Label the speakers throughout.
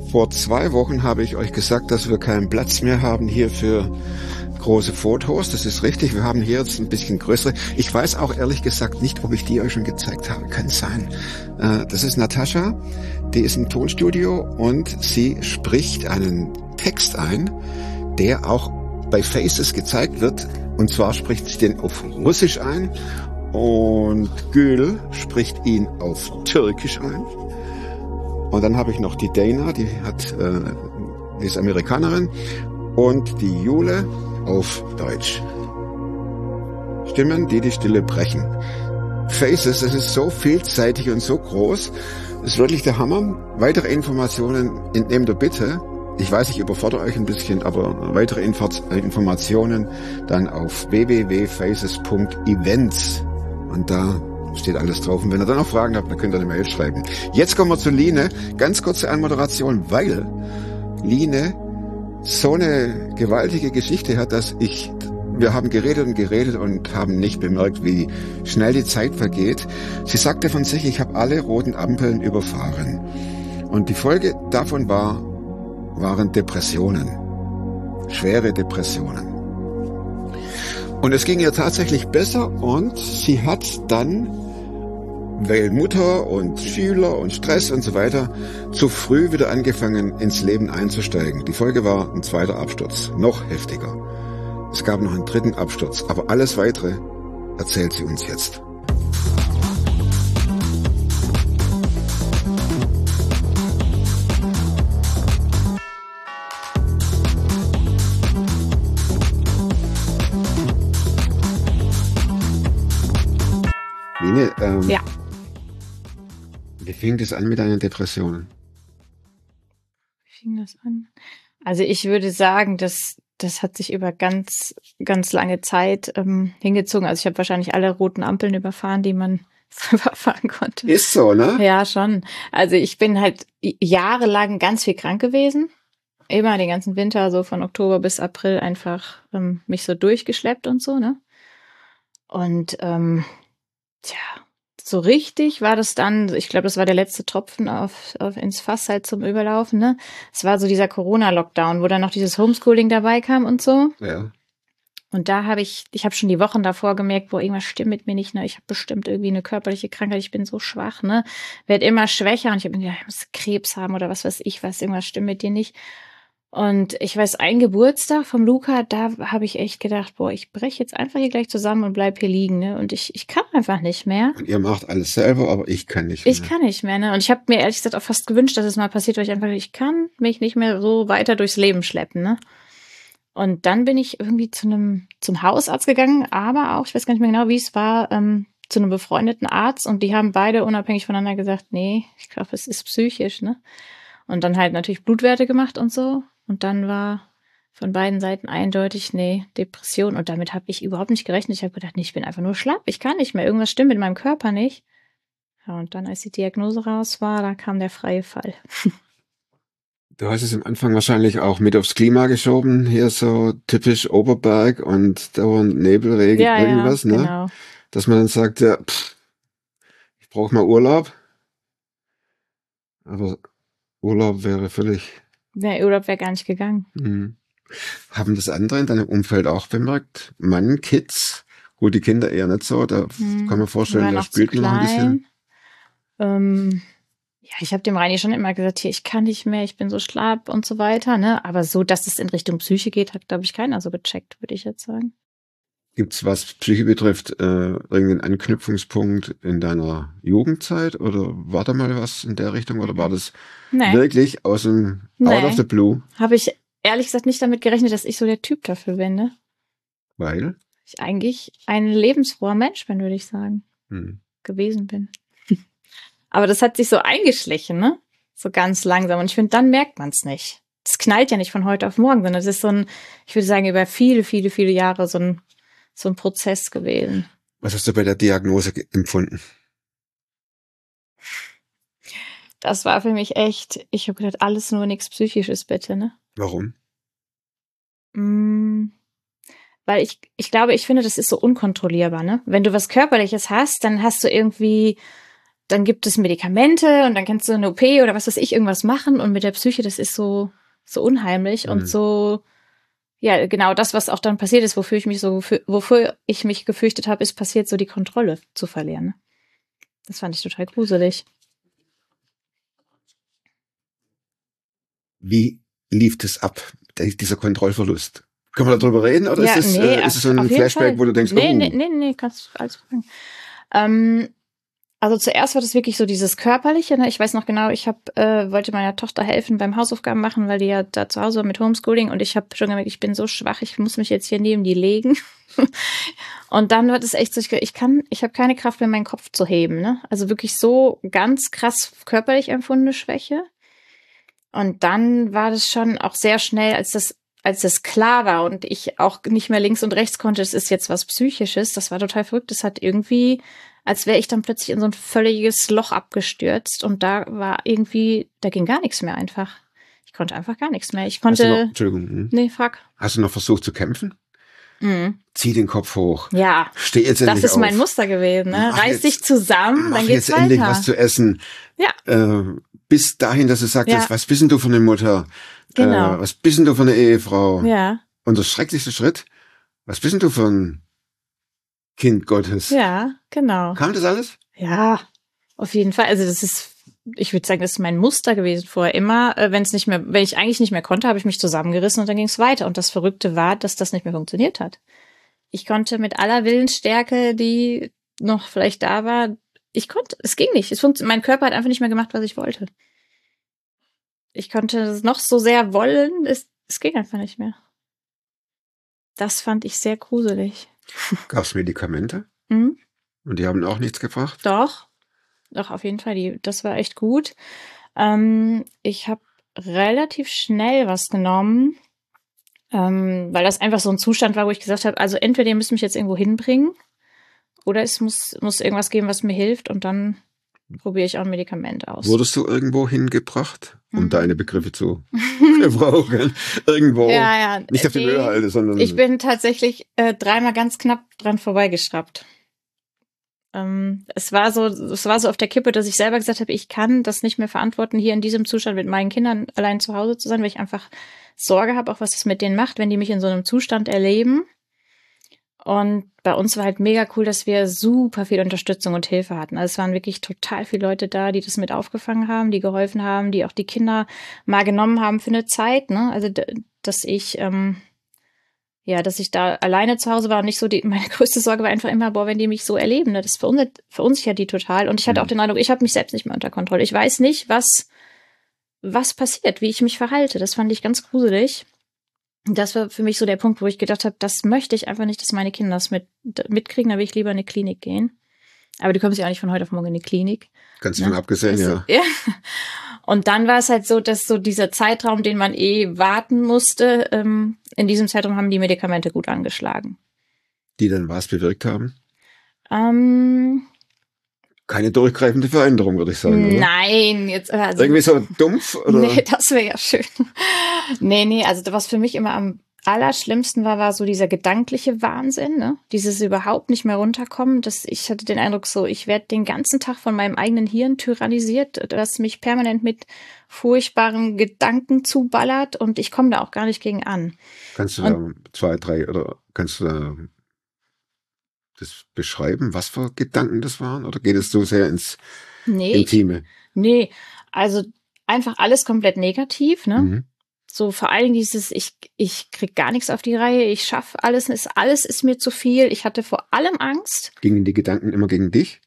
Speaker 1: Vor 2 Wochen habe ich euch gesagt, dass wir keinen Platz mehr haben hier für große Fotos. Das ist richtig. Wir haben hier jetzt ein bisschen größere. Ich weiß auch ehrlich gesagt nicht, ob ich die euch schon gezeigt habe. Kann sein. Das ist Natascha. Die ist im Tonstudio und sie spricht einen Text ein, der auch bei Faces gezeigt wird. Und zwar spricht sie den auf Russisch ein und Gül spricht ihn auf Türkisch ein. Und dann habe ich noch die Dana, die ist Amerikanerin, und die Jule auf Deutsch. Stimmen, die die Stille brechen. Faces, das ist so vielseitig und so groß, das ist wirklich der Hammer. Weitere Informationen entnehmt ihr bitte. Ich weiß, ich überfordere euch ein bisschen, aber weitere Informationen dann auf www.faces.events. Und da steht alles drauf. Und wenn ihr dann noch Fragen habt, dann könnt ihr eine Mail schreiben. Jetzt kommen wir zu Line. Ganz kurze Anmoderation, weil Line so eine gewaltige Geschichte hat, wir haben geredet und haben nicht bemerkt, wie schnell die Zeit vergeht. Sie sagte von sich, ich habe alle roten Ampeln überfahren. Und die Folge davon waren Depressionen. Schwere Depressionen. Und es ging ihr tatsächlich besser und sie hat dann, weil Mutter und Schüler und Stress und so weiter, zu früh wieder angefangen, ins Leben einzusteigen. Die Folge war ein 2. Absturz, noch heftiger. Es gab noch einen 3. Absturz, aber alles Weitere erzählt sie uns jetzt. Line,
Speaker 2: Ja.
Speaker 1: wie fing das an mit deinen Depressionen?
Speaker 2: Wie fing das an? Also ich würde sagen, das hat sich über ganz, ganz lange Zeit hingezogen. Also ich habe wahrscheinlich alle roten Ampeln überfahren, die man überfahren konnte.
Speaker 1: Ist so, ne?
Speaker 2: Ja, schon. Also ich bin halt jahrelang ganz viel krank gewesen. Immer den ganzen Winter, so von Oktober bis April einfach mich so durchgeschleppt und so, ne? Und so richtig war das dann, ich glaube, das war der letzte Tropfen ins Fass halt zum Überlaufen, ne? Es war so dieser Corona-Lockdown, wo dann noch dieses Homeschooling dabei kam und so.
Speaker 1: Ja. Und
Speaker 2: da habe ich habe schon die Wochen davor gemerkt, irgendwas stimmt mit mir nicht, ne? Ich habe bestimmt irgendwie eine körperliche Krankheit, ich bin so schwach, ne? Werd immer schwächer und ich habe mir gedacht, ich muss Krebs haben oder was weiß ich was, irgendwas stimmt mit dir nicht. Und ich weiß, ein Geburtstag vom Luca, da habe ich echt gedacht, ich breche jetzt einfach hier gleich zusammen und bleib hier liegen, ne? Und ich kann einfach nicht mehr.
Speaker 1: Und ihr macht alles selber, aber ich kann nicht mehr.
Speaker 2: Ich kann nicht mehr, ne? Und ich habe mir ehrlich gesagt auch fast gewünscht, dass es mal passiert, weil ich kann mich nicht mehr so weiter durchs Leben schleppen, ne? Und dann bin ich irgendwie zum Hausarzt gegangen, aber auch, ich weiß gar nicht mehr genau, wie es war, zu einem befreundeten Arzt, und die haben beide unabhängig voneinander gesagt, nee, ich glaube, es ist psychisch, ne? Und dann halt natürlich Blutwerte gemacht und so. Und dann war von beiden Seiten eindeutig, nee, Depression. Und damit habe ich überhaupt nicht gerechnet. Ich habe gedacht, nee, ich bin einfach nur schlapp. Ich kann nicht mehr. Irgendwas stimmt mit meinem Körper nicht. Ja, und dann, als die Diagnose raus war, da kam der freie Fall.
Speaker 1: Du hast es am Anfang wahrscheinlich auch mit aufs Klima geschoben. Hier so typisch Oberberg und dauernd Nebelregen, irgendwas, ne?
Speaker 2: Genau.
Speaker 1: Dass man dann sagt, ja, ich brauche mal Urlaub. Aber Urlaub wäre völlig...
Speaker 2: Der Urlaub wäre gar nicht gegangen.
Speaker 1: Haben das andere in deinem Umfeld auch bemerkt? Mann, Kids? Gut, die Kinder eher nicht so. Da kann man vorstellen, da spielt man noch ein bisschen.
Speaker 2: Ja, ich habe dem Reini schon immer gesagt, hier, ich kann nicht mehr, ich bin so schlapp und so weiter, ne? Aber so, dass es in Richtung Psyche geht, hat, glaube ich, keiner so gecheckt, würde ich jetzt sagen.
Speaker 1: Gibt's, was Psyche betrifft, irgendeinen Anknüpfungspunkt in deiner Jugendzeit? Oder war da mal was in der Richtung? Oder war das wirklich aus dem Out of the Blue?
Speaker 2: Habe ich ehrlich gesagt nicht damit gerechnet, dass ich so der Typ dafür bin, ne?
Speaker 1: Weil?
Speaker 2: Ich eigentlich ein lebensfroher Mensch bin, würde ich sagen. Gewesen bin. Aber das hat sich so eingeschlichen, ne? So ganz langsam. Und ich finde, dann merkt man es nicht. Das knallt ja nicht von heute auf morgen, sondern es ist so ein, ich würde sagen, über viele, viele, viele Jahre so ein Prozess gewesen.
Speaker 1: Was hast du bei der Diagnose empfunden?
Speaker 2: Das war für mich echt, ich habe gedacht, alles nur nichts Psychisches, bitte, ne?
Speaker 1: Warum?
Speaker 2: Weil ich glaube, ich finde, das ist so unkontrollierbar, ne? Wenn du was Körperliches hast, dann hast du irgendwie, dann gibt es Medikamente und dann kannst du eine OP oder was weiß ich, irgendwas machen. Und mit der Psyche, das ist so unheimlich und so, ja, genau das, was auch dann passiert ist, wofür ich mich gefürchtet habe, ist passiert, so die Kontrolle zu verlieren. Ne? Das fand ich total gruselig.
Speaker 1: Wie lief das ab, dieser Kontrollverlust? Können wir darüber reden? Oder
Speaker 2: Ja,
Speaker 1: ist es so ein Flashback, wo du denkst,
Speaker 2: Nee, kannst alles fragen. Also zuerst war das wirklich so dieses Körperliche. Ne? Ich weiß noch genau, ich wollte meiner Tochter helfen beim Hausaufgaben machen, weil die ja da zu Hause war mit Homeschooling und ich habe schon gemerkt, ich bin so schwach, ich muss mich jetzt hier neben die legen. Und dann wird es echt so, ich habe keine Kraft mehr, meinen Kopf zu heben. Ne? Also wirklich so ganz krass körperlich empfundene Schwäche. Und dann war das schon auch sehr schnell, als das klar war und ich auch nicht mehr links und rechts konnte, es ist jetzt was Psychisches, das war total verrückt. Das hat irgendwie, als wäre ich dann plötzlich in so ein völliges Loch abgestürzt und da ging gar nichts mehr einfach. Ich konnte einfach gar nichts mehr. Ich konnte.
Speaker 1: Entschuldigung.
Speaker 2: Nee, frag.
Speaker 1: Hast du noch versucht zu kämpfen? Zieh den Kopf hoch.
Speaker 2: Ja.
Speaker 1: Steh jetzt endlich auf.
Speaker 2: Das ist mein Muster gewesen, ne? Reiß dich zusammen, dann geht's weiter.
Speaker 1: Mach jetzt endlich was zu essen.
Speaker 2: Ja.
Speaker 1: Bis dahin, dass du sagtest, was bist denn du für eine Mutter?
Speaker 2: Genau.
Speaker 1: Was bist denn du für eine Ehefrau?
Speaker 2: Ja.
Speaker 1: Und der schrecklichste Schritt, was bist denn du für ein Kind Gottes?
Speaker 2: Ja, genau.
Speaker 1: Kam das alles?
Speaker 2: Ja, auf jeden Fall. Also ich würde sagen, das ist mein Muster gewesen vorher. Immer, wenn ich eigentlich nicht mehr konnte, habe ich mich zusammengerissen und dann ging es weiter. Und das Verrückte war, dass das nicht mehr funktioniert hat. Ich konnte mit aller Willensstärke, die noch vielleicht da war, es ging nicht. Mein Körper hat einfach nicht mehr gemacht, was ich wollte. Ich konnte es noch so sehr wollen, es ging einfach nicht mehr. Das fand ich sehr gruselig.
Speaker 1: Gab es Medikamente?
Speaker 2: Mhm.
Speaker 1: Und die haben auch nichts gebracht?
Speaker 2: Doch, auf jeden Fall. Das war echt gut. Ich habe relativ schnell was genommen, weil das einfach so ein Zustand war, wo ich gesagt habe, also entweder ihr müsst mich jetzt irgendwo hinbringen oder es muss irgendwas geben, was mir hilft und dann probiere ich auch ein Medikament aus.
Speaker 1: Wurdest du irgendwo hingebracht, um deine Begriffe zu gebrauchen? Irgendwo.
Speaker 2: Ja.
Speaker 1: Nicht auf die Müllhalde, sondern...
Speaker 2: Ich bin tatsächlich 3-mal ganz knapp dran vorbeigeschraubt. Es war so auf der Kippe, dass ich selber gesagt habe, ich kann das nicht mehr verantworten, hier in diesem Zustand mit meinen Kindern allein zu Hause zu sein, weil ich einfach Sorge habe, auch was das mit denen macht, wenn die mich in so einem Zustand erleben. Und bei uns war halt mega cool, dass wir super viel Unterstützung und Hilfe hatten. Also es waren wirklich total viele Leute da, die das mit aufgefangen haben, die geholfen haben, die auch die Kinder mal genommen haben für eine Zeit. Ne? Also dass ich da alleine zu Hause war und nicht so meine größte Sorge war einfach immer, wenn die mich so erleben, ne? Das verunsichert die total. Und ich hatte auch den Eindruck, ich habe mich selbst nicht mehr unter Kontrolle. Ich weiß nicht, was passiert, wie ich mich verhalte. Das fand ich ganz gruselig. Das war für mich so der Punkt, wo ich gedacht habe, das möchte ich einfach nicht, dass meine Kinder das mitkriegen, da will ich lieber in eine Klinik gehen. Aber du kommst ja auch nicht von heute auf morgen in eine Klinik.
Speaker 1: Ganz davon abgesehen, ja.
Speaker 2: Und dann war es halt so, dass so dieser Zeitraum, den man warten musste, in diesem Zeitraum haben die Medikamente gut angeschlagen.
Speaker 1: Die dann was bewirkt haben?
Speaker 2: Keine
Speaker 1: durchgreifende Veränderung, würde ich sagen, oder?
Speaker 2: Nein, jetzt
Speaker 1: irgendwie so dumpf, oder?
Speaker 2: Nee, das wäre ja schön. Nee, also was für mich immer am allerschlimmsten war so dieser gedankliche Wahnsinn, ne? Dieses überhaupt nicht mehr runterkommen. Ich hatte den Eindruck so, ich werde den ganzen Tag von meinem eigenen Hirn tyrannisiert, das mich permanent mit furchtbaren Gedanken zuballert und ich komme da auch gar nicht gegen an.
Speaker 1: Kannst du da 2, 3 oder kannst du da das beschreiben, was für Gedanken das waren? Oder geht es so sehr ins Intime?
Speaker 2: Nee, also einfach alles komplett negativ, ne?
Speaker 1: Mhm.
Speaker 2: So vor allen Dingen dieses, ich krieg gar nichts auf die Reihe, ich schaffe alles ist mir zu viel. Ich hatte vor allem Angst.
Speaker 1: Gingen die Gedanken immer gegen dich?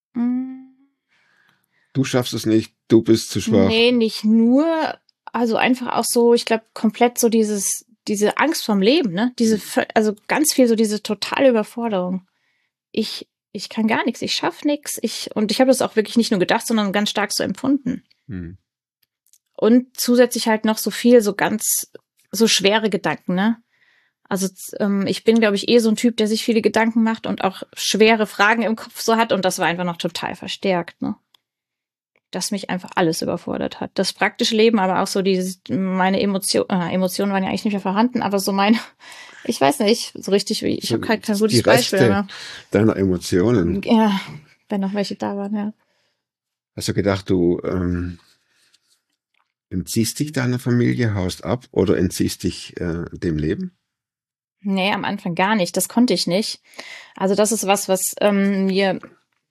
Speaker 1: Du schaffst es nicht, du bist zu schwach.
Speaker 2: Nee, nicht nur. Also einfach auch so, ich glaube, komplett so diese Angst vorm Leben, ne? Also ganz viel so diese totale Überforderung. Ich kann gar nichts, ich schaffe nichts. Und ich habe das auch wirklich nicht nur gedacht, sondern ganz stark so empfunden.
Speaker 1: Mhm.
Speaker 2: Und zusätzlich halt noch so viel, so schwere Gedanken, ne? Also ich bin, glaube ich, so ein Typ, der sich viele Gedanken macht und auch schwere Fragen im Kopf so hat. Und das war einfach noch total verstärkt, ne? Dass mich einfach alles überfordert hat. Das praktische Leben, aber auch so meine Emotionen waren ja eigentlich nicht mehr vorhanden, aber so ich weiß nicht, so richtig, ich habe kein gutes Beispiel mehr.
Speaker 1: Deiner Emotionen.
Speaker 2: Ja, wenn noch welche da waren, ja.
Speaker 1: Hast du gedacht, du entziehst dich deiner Familie, haust ab oder entziehst dich dem Leben?
Speaker 2: Nee, am Anfang gar nicht. Das konnte ich nicht. Also das ist was mir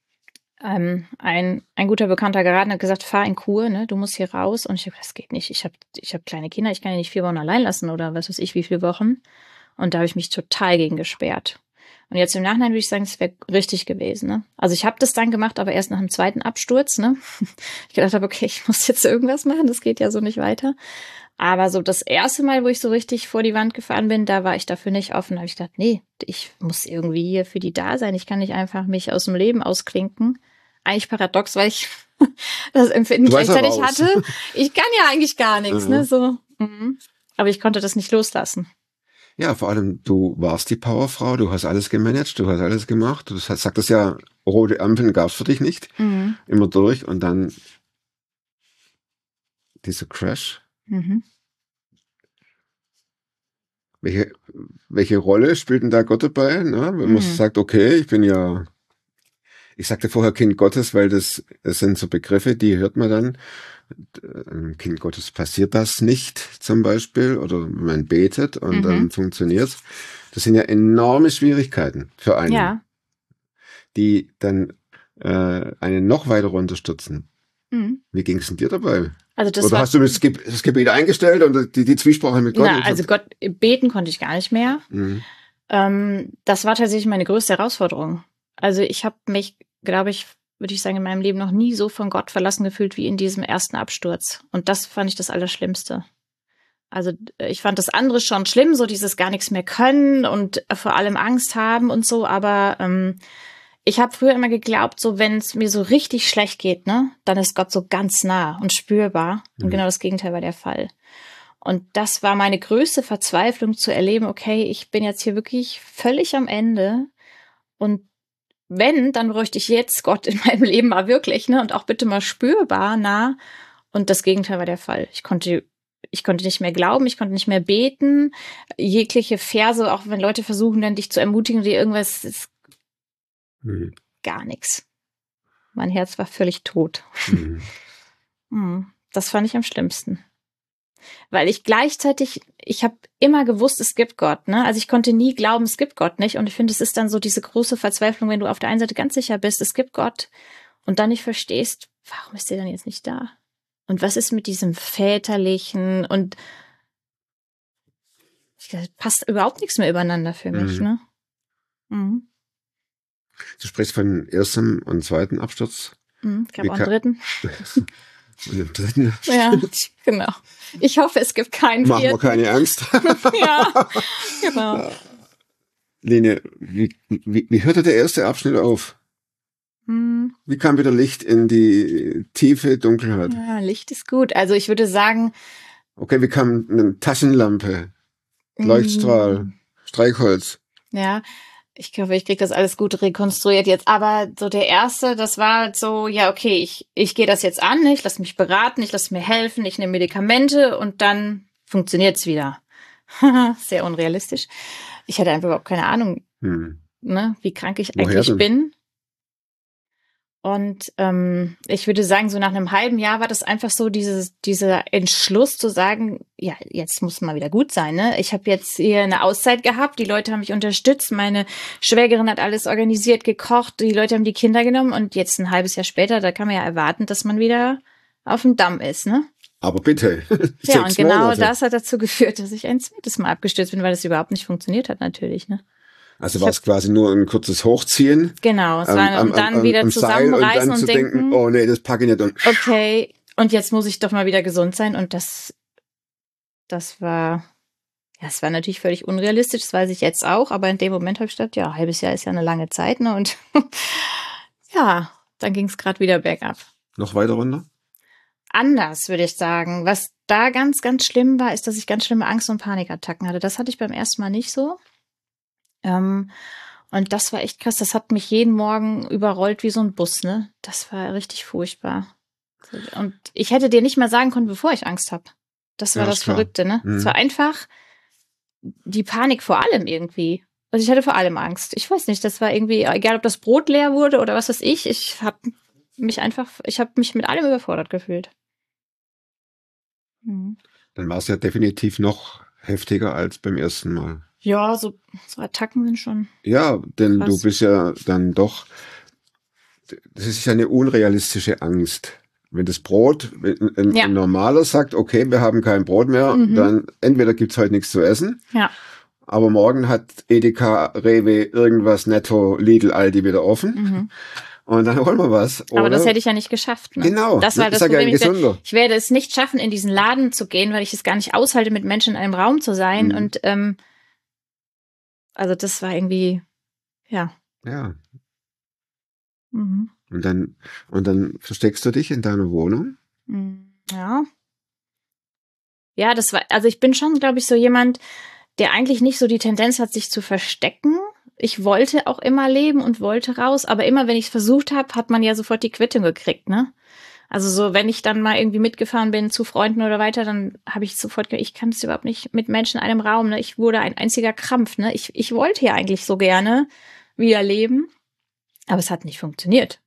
Speaker 2: ein guter Bekannter geraten hat, gesagt, fahr in Kur, ne? Du musst hier raus. Und ich habe das geht nicht. Ich hab kleine Kinder, ich kann ja nicht 4 Wochen allein lassen oder was weiß ich, wie viele Wochen. Und da habe ich mich total gegen gesperrt. Und jetzt im Nachhinein würde ich sagen, es wäre richtig gewesen. Ne? Also ich habe das dann gemacht, aber erst nach dem zweiten Absturz. Ne? Ich gedacht habe, okay, ich muss jetzt irgendwas machen, das geht ja so nicht weiter. Aber so das erste Mal, wo ich so richtig vor die Wand gefahren bin, da war ich dafür nicht offen. Da habe ich gedacht, nee, ich muss irgendwie hier für die da sein. Ich kann nicht einfach mich aus dem Leben ausklinken. Eigentlich paradox, weil ich das Empfinden gleichzeitig hatte. Ich kann ja eigentlich gar nichts. Ne? So. Aber ich konnte das nicht loslassen.
Speaker 1: Ja, vor allem, du warst die Powerfrau, du hast alles gemanagt, du hast alles gemacht. Du sagtest ja, rote Ampeln gab's für dich nicht. Immer durch und dann dieser Crash. Welche Rolle spielt denn da Gott dabei? Ne? Wenn man sagt, okay, ich sagte vorher Kind Gottes, weil das sind so Begriffe, die hört man dann. Kind Gottes passiert das nicht, zum Beispiel, oder man betet und dann funktioniert's. Das sind ja enorme Schwierigkeiten für einen, die dann einen noch weiter runterstürzen. Wie ging's denn dir dabei?
Speaker 2: Also das
Speaker 1: oder hast du das Gebet eingestellt und die Zwiesprache mit Gott?
Speaker 2: Na, also Gott, beten konnte ich gar nicht mehr. Das war tatsächlich meine größte Herausforderung. Also ich habe mich, glaube ich, würde ich sagen, in meinem Leben noch nie so von Gott verlassen gefühlt wie in diesem ersten Absturz. Und das fand ich das Allerschlimmste. Also ich fand das andere schon schlimm, so dieses gar nichts mehr können und vor allem Angst haben und so. Aber ich habe früher immer geglaubt, so wenn es mir so richtig schlecht geht, ne, dann ist Gott so ganz nah und spürbar. Und genau das Gegenteil war der Fall. Und das war meine größte Verzweiflung zu erleben, okay, ich bin jetzt hier wirklich völlig am Ende und wenn, dann bräuchte ich jetzt Gott in meinem Leben mal wirklich, ne? Und auch bitte mal spürbar nah. Und das Gegenteil war der Fall. Ich konnte nicht mehr glauben, ich konnte nicht mehr beten. Jegliche Verse, auch wenn Leute versuchen, dann dich zu ermutigen, dir irgendwas, ist gar nichts. Mein Herz war völlig tot. Das fand ich am schlimmsten. Weil ich gleichzeitig, ich habe immer gewusst, es gibt Gott, ne? Also ich konnte nie glauben, es gibt Gott nicht. Und ich finde, es ist dann so diese große Verzweiflung, wenn du auf der einen Seite ganz sicher bist, es gibt Gott und dann nicht verstehst, warum ist der dann jetzt nicht da? Und was ist mit diesem Väterlichen? Und passt überhaupt nichts mehr übereinander für mich, ne?
Speaker 1: Du sprichst von ersten und zweiten Absturz.
Speaker 2: Ich glaube auch einen dritten.
Speaker 1: Und im dritten Absturz.
Speaker 2: Ja, genau. Ich hoffe, es gibt keinen
Speaker 1: Machen
Speaker 2: vierten.
Speaker 1: wir keine Angst.
Speaker 2: Ja, genau.
Speaker 1: Lene, wie hörte der erste Abschnitt auf? Wie kam wieder Licht in die tiefe Dunkelheit?
Speaker 2: Ja, Licht ist gut. Also ich würde sagen...
Speaker 1: Okay, wie kam eine Taschenlampe, Leuchtstrahl, Streichholz?
Speaker 2: Ja, ich glaube, ich kriege das alles gut rekonstruiert jetzt. Aber so der erste, das war so, ja, okay, ich gehe das jetzt an, ich lasse mich beraten, ich lasse mir helfen, ich nehme Medikamente und dann funktioniert's wieder. Sehr unrealistisch. Ich hatte einfach überhaupt keine Ahnung, ne, wie krank ich eigentlich bin. Und ich würde sagen, so nach einem halben Jahr war das einfach so dieser Entschluss zu sagen, ja, jetzt muss mal wieder gut sein. Ne? Ich habe jetzt hier eine Auszeit gehabt, die Leute haben mich unterstützt, meine Schwägerin hat alles organisiert, gekocht, die Leute haben die Kinder genommen und jetzt ein halbes Jahr später, da kann man ja erwarten, dass man wieder auf dem Damm ist. Ne?
Speaker 1: Aber bitte.
Speaker 2: Ja, und genau das hat dazu geführt, dass ich ein zweites Mal abgestürzt bin, weil das überhaupt nicht funktioniert hat natürlich. Ne?
Speaker 1: Also war es quasi nur ein kurzes Hochziehen.
Speaker 2: Genau, es war und dann wieder zusammenreißen und denken,
Speaker 1: oh nee, das packe ich nicht. Und
Speaker 2: okay, und jetzt muss ich doch mal wieder gesund sein. Und das war natürlich völlig unrealistisch, das weiß ich jetzt auch, aber in dem Moment habe ich gedacht, ja, ein halbes Jahr ist ja eine lange Zeit, ne? Und ja, dann ging es gerade wieder bergab.
Speaker 1: Noch weiter runter?
Speaker 2: Anders, würde ich sagen. Was da ganz, ganz schlimm war, ist, dass ich ganz schlimme Angst- und Panikattacken hatte. Das hatte ich beim ersten Mal nicht so. Und das war echt krass. Das hat mich jeden Morgen überrollt wie so ein Bus, ne? Das war richtig furchtbar. Und ich hätte dir nicht mal sagen können, bevor ich Angst habe. Das war das Verrückte, ne? Es war einfach die Panik vor allem irgendwie. Also ich hatte vor allem Angst. Ich weiß nicht, das war irgendwie, egal ob das Brot leer wurde oder was weiß ich. Ich habe ich habe mich mit allem überfordert gefühlt. Mhm.
Speaker 1: Dann war es ja definitiv noch heftiger als beim ersten Mal.
Speaker 2: Ja, so Attacken sind schon
Speaker 1: Ja, denn du
Speaker 2: krass.
Speaker 1: bist ja dann doch, das ist ja eine unrealistische Angst. Wenn das Brot, wenn
Speaker 2: Ja.
Speaker 1: ein Normaler sagt, okay, wir haben kein Brot mehr, dann entweder gibt's heute nichts zu essen,
Speaker 2: Ja.
Speaker 1: aber morgen hat Edeka, Rewe, irgendwas, Netto, Lidl, Aldi wieder offen. Und dann holen wir was.
Speaker 2: Aber
Speaker 1: oder?
Speaker 2: das hätte ich ja nicht geschafft. Ne?
Speaker 1: Genau,
Speaker 2: Das war
Speaker 1: ich
Speaker 2: das
Speaker 1: sag ja,
Speaker 2: Problem.
Speaker 1: ein Gesunder.
Speaker 2: Ich werde es nicht schaffen, in diesen Laden zu gehen, weil ich es gar nicht aushalte, mit Menschen in einem Raum zu sein. Und also das war irgendwie, ja.
Speaker 1: Ja.
Speaker 2: Mhm.
Speaker 1: Und dann versteckst du dich in deiner Wohnung?
Speaker 2: Ja. Ja, das war, also ich bin schon, glaube ich, so jemand, der eigentlich nicht so die Tendenz hat, sich zu verstecken. Ich wollte auch immer leben und wollte raus, aber immer, wenn ich es versucht habe, hat man ja sofort die Quittung gekriegt, ne? Also so, wenn ich dann mal irgendwie mitgefahren bin zu Freunden oder weiter, dann habe ich sofort gedacht, ich kann es überhaupt nicht mit Menschen in einem Raum, ne? Ich wurde ein einziger Krampf, ne? Ich wollte ja eigentlich so gerne wieder leben, aber es hat nicht funktioniert.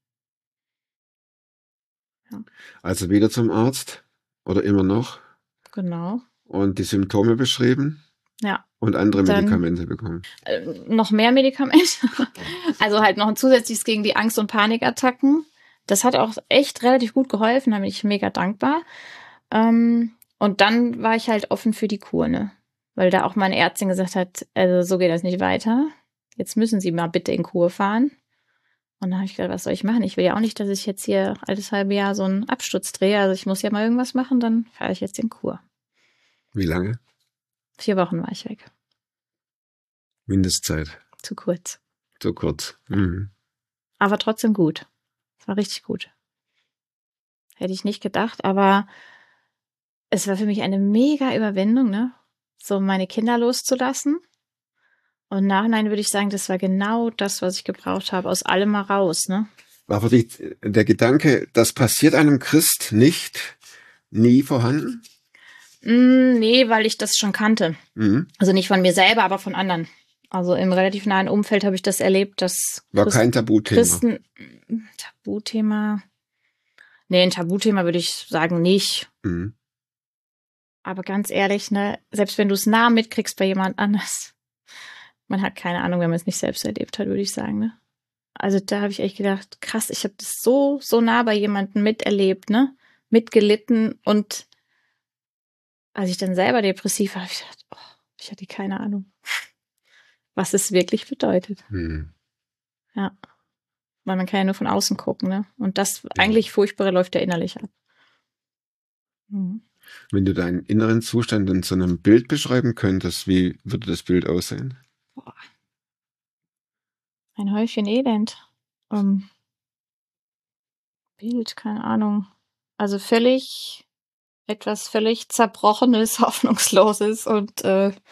Speaker 2: Ja.
Speaker 1: Also wieder zum Arzt oder immer noch?
Speaker 2: Genau.
Speaker 1: Und die Symptome beschrieben?
Speaker 2: Ja.
Speaker 1: Und andere
Speaker 2: Dann,
Speaker 1: Medikamente bekommen?
Speaker 2: Noch mehr Medikamente. Also halt noch ein zusätzliches gegen die Angst- und Panikattacken. Das hat auch echt relativ gut geholfen, da bin ich mega dankbar. Und dann war ich halt offen für die Kur, ne? Weil da auch meine Ärztin gesagt hat, also so geht das nicht weiter. Jetzt müssen Sie mal bitte in Kur fahren. Und dann habe ich gedacht, was soll ich machen? Ich will ja auch nicht, dass ich jetzt hier alles halbe Jahr so einen Absturz drehe. Also ich muss ja mal irgendwas machen, dann fahre ich jetzt in Kur.
Speaker 1: Wie lange?
Speaker 2: 4 Wochen war ich weg.
Speaker 1: Mindestzeit.
Speaker 2: Zu kurz.
Speaker 1: Zu kurz. Mhm.
Speaker 2: Aber trotzdem gut. Es war richtig gut. Hätte ich nicht gedacht, aber es war für mich eine mega Überwindung, ne? So meine Kinder loszulassen. Und im Nachhinein würde ich sagen, das war genau das, was ich gebraucht habe. Aus allem mal raus, ne?
Speaker 1: War für dich der Gedanke, das passiert einem Christ nicht, nie vorhanden?
Speaker 2: Nee, weil ich das schon kannte.
Speaker 1: Mhm.
Speaker 2: Also nicht von mir selber, aber von anderen. Also im relativ nahen Umfeld habe ich das erlebt, dass
Speaker 1: War kein Tabuthema.
Speaker 2: Tabuthema. Nee, ein Tabuthema würde ich sagen nicht.
Speaker 1: Mhm.
Speaker 2: Aber ganz ehrlich, ne, selbst wenn du es nah mitkriegst bei jemand anders, man hat keine Ahnung, wenn man es nicht selbst erlebt hat, würde ich sagen, ne? Also da habe ich echt gedacht, krass, ich habe das so nah bei jemandem miterlebt, ne? Mitgelitten, und als ich dann selber depressiv war, habe ich gedacht, oh, ich hatte keine Ahnung, was es wirklich bedeutet.
Speaker 1: Mhm.
Speaker 2: Ja. Weil man kann ja nur von außen gucken, ne? Und das eigentlich Furchtbare läuft ja innerlich ab. Mhm.
Speaker 1: Wenn du deinen inneren Zustand in so einem Bild beschreiben könntest, wie würde das Bild aussehen?
Speaker 2: Boah. Ein Häufchen Elend. Bild, keine Ahnung. Also etwas völlig Zerbrochenes, Hoffnungsloses und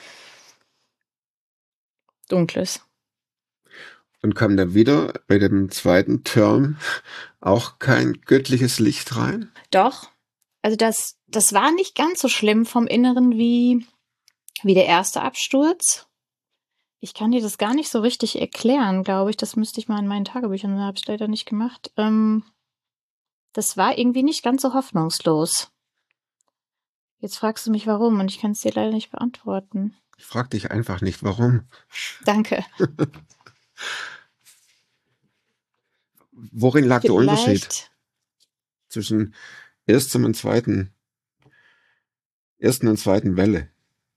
Speaker 2: Dunkles.
Speaker 1: Und kam da wieder bei dem zweiten Term auch kein göttliches Licht rein?
Speaker 2: Doch. Also das war nicht ganz so schlimm vom Inneren wie der erste Absturz. Ich kann dir das gar nicht so richtig erklären, glaube ich. Das müsste ich mal in meinen Tagebüchern, das habe ich leider nicht gemacht. Das war irgendwie nicht ganz so hoffnungslos. Jetzt fragst du mich, warum, und ich kann es dir leider nicht beantworten.
Speaker 1: Ich frag dich einfach nicht, warum.
Speaker 2: Danke.
Speaker 1: Worin lag der Unterschied zwischen ersten und zweiten Welle?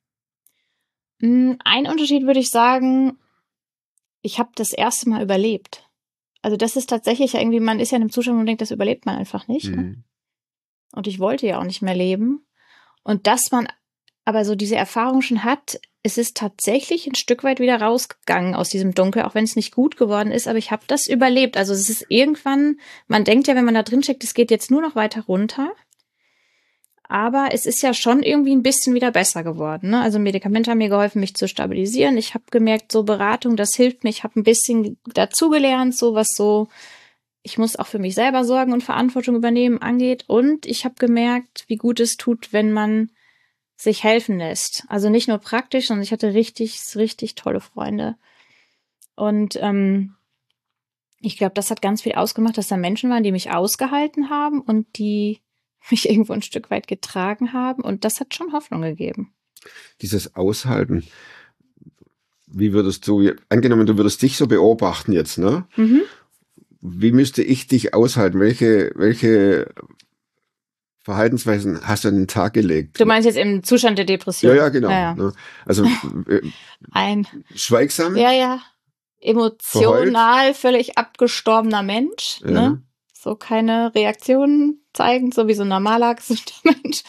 Speaker 2: Ein Unterschied würde ich sagen, ich habe das erste Mal überlebt. Also das ist tatsächlich irgendwie, man ist ja in einem Zustand, wo man denkt, das überlebt man einfach nicht.
Speaker 1: Mhm.
Speaker 2: Ne? Und ich wollte ja auch nicht mehr leben. Und dass man aber so diese Erfahrung schon hat, es ist tatsächlich ein Stück weit wieder rausgegangen aus diesem Dunkel, auch wenn es nicht gut geworden ist, aber ich habe das überlebt. Also es ist irgendwann, man denkt ja, wenn man da drin steckt, es geht jetzt nur noch weiter runter. Aber es ist ja schon irgendwie ein bisschen wieder besser geworden. Ne? Also Medikamente haben mir geholfen, mich zu stabilisieren. Ich habe gemerkt, so Beratung, das hilft mir. Ich habe ein bisschen dazugelernt, so was so, ich muss auch für mich selber sorgen und Verantwortung übernehmen angeht. Und ich habe gemerkt, wie gut es tut, wenn man sich helfen lässt. Also nicht nur praktisch, sondern ich hatte richtig, richtig tolle Freunde. Und Ich glaube, das hat ganz viel ausgemacht, dass da Menschen waren, die mich ausgehalten haben und die mich irgendwo ein Stück weit getragen haben. Und das hat schon Hoffnung gegeben.
Speaker 1: Dieses Aushalten, wie würdest du, angenommen, du würdest dich so beobachten jetzt, ne?
Speaker 2: Mhm.
Speaker 1: Wie müsste ich dich aushalten? Welche Verhaltensweisen hast du an den Tag gelegt?
Speaker 2: Du meinst jetzt im Zustand der Depression?
Speaker 1: Ja, genau.
Speaker 2: Ja.
Speaker 1: Ne? Also schweigsam,
Speaker 2: Ja. Emotional völlig abgestorbener Mensch.
Speaker 1: ja.
Speaker 2: Ne? So keine Reaktionen zeigen, so wie so ein normaler gesunder Mensch.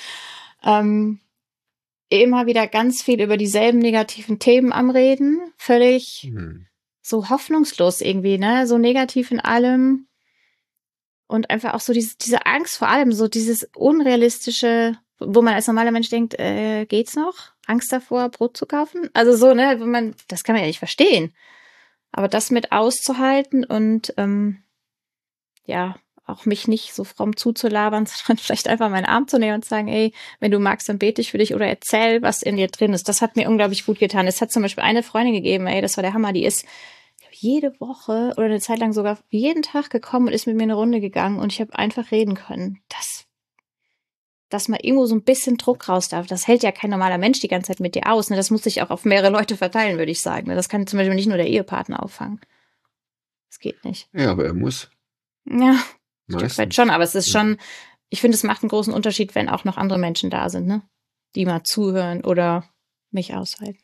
Speaker 2: Immer wieder ganz viel über dieselben negativen Themen am Reden. Völlig so hoffnungslos irgendwie, ne? So negativ in allem. Und einfach auch so diese Angst vor allem, so dieses unrealistische, wo man als normaler Mensch denkt, geht's noch? Angst davor, Brot zu kaufen? Also so, ne, das kann man ja nicht verstehen. Aber das mit auszuhalten und ja, auch mich nicht so fromm zuzulabern, sondern vielleicht einfach meinen Arm zu nehmen und zu sagen, ey, wenn du magst, dann bete ich für dich oder erzähl, was in dir drin ist. Das hat mir unglaublich gut getan. Es hat zum Beispiel eine Freundin gegeben, ey, das war der Hammer, die ist jede Woche oder eine Zeit lang sogar jeden Tag gekommen und ist mit mir eine Runde gegangen und ich habe einfach reden können. Dass mal irgendwo so ein bisschen Druck raus darf, das hält ja kein normaler Mensch die ganze Zeit mit dir aus. Ne? Das muss sich auch auf mehrere Leute verteilen, würde ich sagen. Ne? Das kann zum Beispiel nicht nur der Ehepartner auffangen. Das geht nicht.
Speaker 1: Ja, aber er muss.
Speaker 2: Ja, ein Stück weit schon, aber es ist schon, ich finde, es macht einen großen Unterschied, wenn auch noch andere Menschen da sind, ne? Die mal zuhören oder mich aushalten.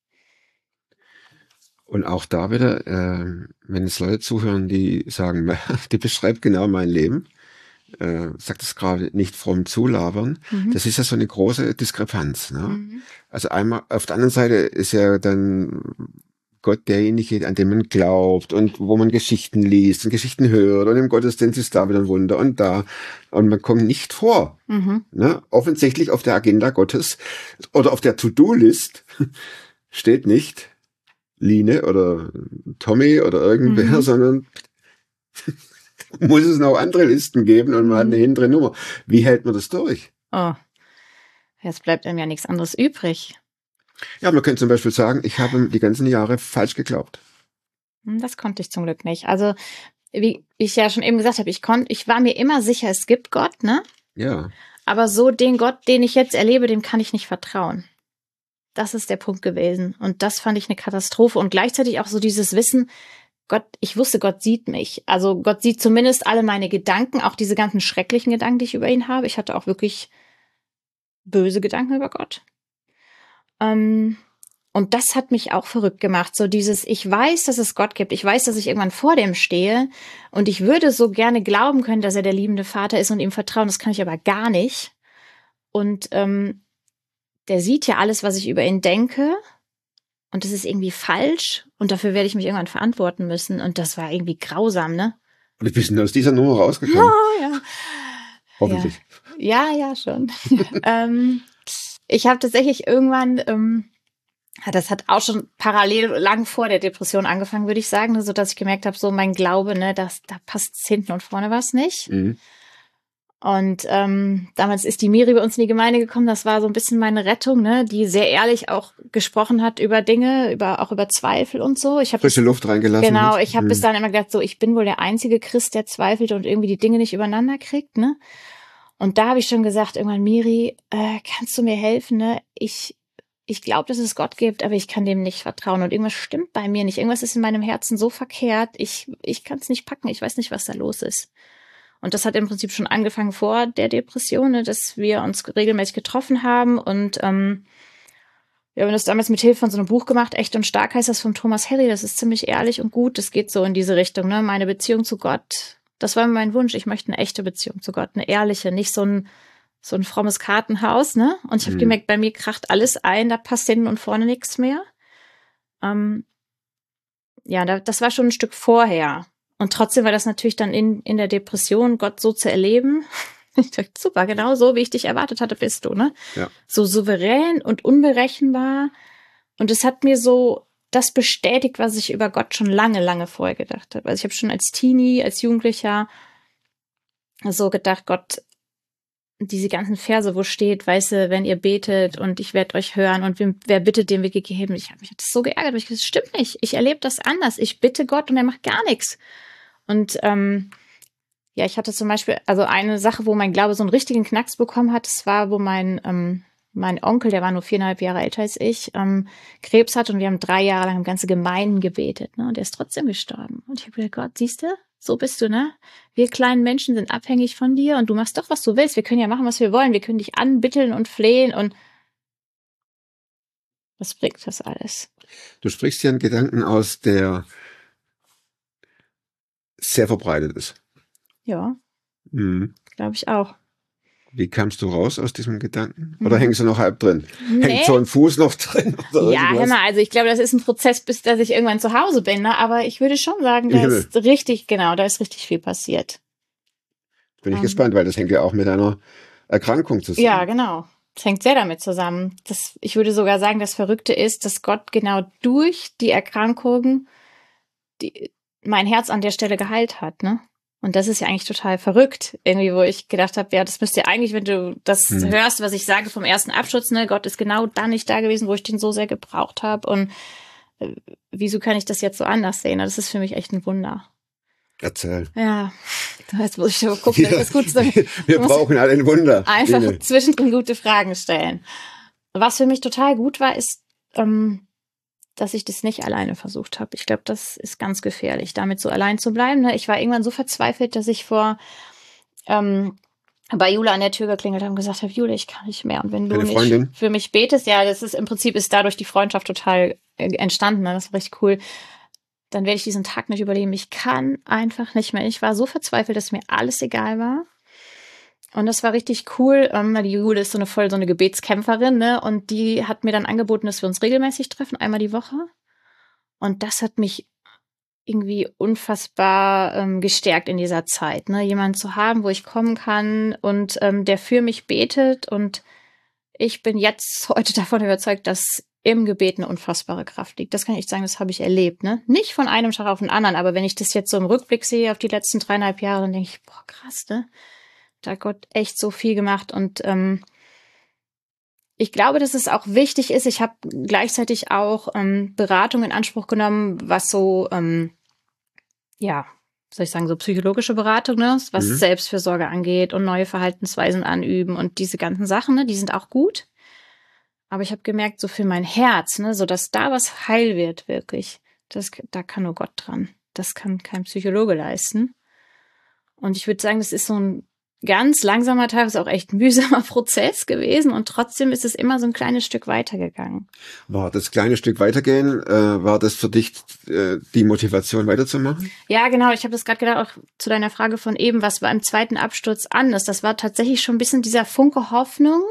Speaker 1: Und auch da wieder, wenn es Leute zuhören, die sagen, die beschreibt genau mein Leben, sagt es gerade nicht fromm zulabern, das ist ja so eine große Diskrepanz. Ne? Also einmal, auf der anderen Seite ist ja dann Gott derjenige, an den man glaubt und wo man Geschichten liest und Geschichten hört und im Gottesdienst ist da wieder ein Wunder und da und man kommt nicht vor. Ne? Offensichtlich auf der Agenda Gottes oder auf der To-Do-List steht nicht Line oder Tommy oder irgendwer, sondern muss es noch andere Listen geben und man hat eine hintere Nummer. Wie hält man das durch?
Speaker 2: Oh, jetzt bleibt einem ja nichts anderes übrig.
Speaker 1: Ja, man könnte zum Beispiel sagen, ich habe die ganzen Jahre falsch geglaubt.
Speaker 2: Das konnte ich zum Glück nicht. Also, wie ich ja schon eben gesagt habe, ich war mir immer sicher, es gibt Gott, ne?
Speaker 1: Ja.
Speaker 2: Aber so den Gott, den ich jetzt erlebe, dem kann ich nicht vertrauen. Das ist der Punkt gewesen. Und das fand ich eine Katastrophe. Und gleichzeitig auch so dieses Wissen, ich wusste, Gott sieht mich. Also Gott sieht zumindest alle meine Gedanken, auch diese ganzen schrecklichen Gedanken, die ich über ihn habe. Ich hatte auch wirklich böse Gedanken über Gott. Und das hat mich auch verrückt gemacht. So dieses, ich weiß, dass es Gott gibt. Ich weiß, dass ich irgendwann vor dem stehe. Und ich würde so gerne glauben können, dass er der liebende Vater ist und ihm vertrauen. Das kann ich aber gar nicht. Und der sieht ja alles, was ich über ihn denke. Und das ist irgendwie falsch. Und dafür werde ich mich irgendwann verantworten müssen. Und das war irgendwie grausam, ne?
Speaker 1: Und wir sind aus dieser Nummer rausgekommen.
Speaker 2: Oh, ja.
Speaker 1: Hoffentlich.
Speaker 2: Ja, schon. Ich habe tatsächlich irgendwann, das hat auch schon parallel lang vor der Depression angefangen, würde ich sagen, so dass ich gemerkt habe, so mein Glaube, ne, da passt hinten und vorne was nicht. Und damals ist die Miri bei uns in die Gemeinde gekommen. Das war so ein bisschen meine Rettung, ne, die sehr ehrlich auch gesprochen hat über Dinge, auch über Zweifel und so. Ich habe
Speaker 1: frische Luft reingelassen.
Speaker 2: Genau, ich habe bis dahin immer gedacht, so ich bin wohl der einzige Christ, der zweifelt und irgendwie die Dinge nicht übereinander kriegt, ne? Und da habe ich schon gesagt, irgendwann, Miri, kannst du mir helfen, ne? Ich glaube, dass es Gott gibt, aber ich kann dem nicht vertrauen und irgendwas stimmt bei mir nicht. Irgendwas ist in meinem Herzen so verkehrt. Ich kann es nicht packen. Ich weiß nicht, was da los ist. Und das hat im Prinzip schon angefangen vor der Depression, ne, dass wir uns regelmäßig getroffen haben. Und wir haben das damals mit Hilfe von so einem Buch gemacht, Echt und Stark heißt das, von Thomas Harry. Das ist ziemlich ehrlich und gut. Das geht so in diese Richtung, ne? Meine Beziehung zu Gott. Das war mein Wunsch. Ich möchte eine echte Beziehung zu Gott, eine ehrliche, nicht so ein frommes Kartenhaus, ne? Und ich habe gemerkt, bei mir kracht alles ein, da passt hinten und vorne nichts mehr. Das war schon ein Stück vorher. Und trotzdem war das natürlich dann in der Depression, Gott so zu erleben. Ich dachte, super, genau so, wie ich dich erwartet hatte, bist du, ne?
Speaker 1: Ja.
Speaker 2: So souverän und unberechenbar. Und es hat mir so das bestätigt, was ich über Gott schon lange, lange vorher gedacht habe. Also ich habe schon als Teenie, als Jugendlicher so gedacht, Gott, diese ganzen Verse, wo steht, weißt du, wenn ihr betet und ich werde euch hören und wer bittet, dem wird gegeben. Ich habe mich das so geärgert, weil ich gesagt, das stimmt nicht. Ich erlebe das anders. Ich bitte Gott und er macht gar nichts. Und ja, ich hatte zum Beispiel, also eine Sache, wo mein Glaube so einen richtigen Knacks bekommen hat, das war, wo mein Onkel, der war nur 4,5 Jahre älter als ich, Krebs hatte und wir haben 3 Jahre lang im ganzen Gemeinden gebetet, ne? Und er ist trotzdem gestorben. Und ich habe gedacht, Gott, siehst du, so bist du, ne? Wir kleinen Menschen sind abhängig von dir und du machst doch, was du willst. Wir können ja machen, was wir wollen. Wir können dich anbitteln und flehen und was bringt das alles?
Speaker 1: Du sprichst hier einen Gedanken aus, der sehr verbreitet ist.
Speaker 2: Ja,
Speaker 1: Mhm.
Speaker 2: glaube ich auch.
Speaker 1: Wie kamst du raus aus diesem Gedanken? Oder hängst du noch halb drin?
Speaker 2: Nee.
Speaker 1: Hängt so ein Fuß noch drin? Oder
Speaker 2: Ja,
Speaker 1: irgendwas?
Speaker 2: hör mal, also ich glaube, das ist ein Prozess, bis dass ich irgendwann zu Hause bin, ne? Aber ich würde schon sagen,
Speaker 1: Im Himmel.
Speaker 2: da ist richtig viel passiert.
Speaker 1: Bin ich gespannt, weil das hängt ja auch mit einer Erkrankung zusammen.
Speaker 2: Ja, genau. Das hängt sehr damit zusammen. Ich würde sogar sagen, das Verrückte ist, dass Gott genau durch die Erkrankung mein Herz an der Stelle geheilt hat, ne? Und das ist ja eigentlich total verrückt, irgendwie, wo ich gedacht habe, ja, das müsste ja eigentlich, wenn du das hörst, was ich sage vom ersten Absturz, ne, Gott ist genau dann nicht da gewesen, wo ich den so sehr gebraucht habe. Und wieso kann ich das jetzt so anders sehen? Das ist für mich echt ein Wunder.
Speaker 1: Erzähl.
Speaker 2: Ja, jetzt muss ich so gucken, dass das gut ist.
Speaker 1: Wir brauchen alle ein Wunder.
Speaker 2: Einfach zwischendrin gute Fragen stellen. Was für mich total gut war, ist, dass ich das nicht alleine versucht habe. Ich glaube, das ist ganz gefährlich, damit so allein zu bleiben. Ne? Ich war irgendwann so verzweifelt, dass ich bei Jule an der Tür geklingelt habe und gesagt habe, Jule, ich kann nicht mehr. Und wenn du nicht für mich betest, ja, das ist im Prinzip ist dadurch die Freundschaft total entstanden. Ne? Das war richtig cool. Dann werde ich diesen Tag nicht überleben. Ich kann einfach nicht mehr. Ich war so verzweifelt, dass mir alles egal war. Und das war richtig cool. Die Jule ist so eine Gebetskämpferin, ne? Und die hat mir dann angeboten, dass wir uns regelmäßig treffen, einmal die Woche. Und das hat mich irgendwie unfassbar gestärkt in dieser Zeit, ne? Jemanden zu haben, wo ich kommen kann und der für mich betet. Und ich bin jetzt heute davon überzeugt, dass im Gebet eine unfassbare Kraft liegt. Das kann ich echt sagen, das habe ich erlebt, ne? Nicht von einem Tag auf den anderen, aber wenn ich das jetzt so im Rückblick sehe auf die letzten 3,5 Jahre, dann denke ich, boah, krass, ne? Da hat Gott echt so viel gemacht und ich glaube, dass es auch wichtig ist. Ich habe gleichzeitig auch Beratung in Anspruch genommen, was so, ja, soll ich sagen, so psychologische Beratung, ne? Was Selbstfürsorge angeht und neue Verhaltensweisen anüben und diese ganzen Sachen, ne? Die sind auch gut. Aber ich habe gemerkt, so für mein Herz, ne, so dass da was heil wird, wirklich, da kann nur Gott dran. Das kann kein Psychologe leisten. Und ich würde sagen, das ist so ein ganz langsamer Tag, ist auch echt ein mühsamer Prozess gewesen und trotzdem ist es immer so ein kleines Stück weitergegangen.
Speaker 1: War das kleine Stück weitergehen, war das für dich die Motivation weiterzumachen?
Speaker 2: Ja, genau. Ich habe das gerade gedacht, auch zu deiner Frage von eben, was war im zweiten Absturz anders. Das war tatsächlich schon ein bisschen dieser Funke Hoffnung.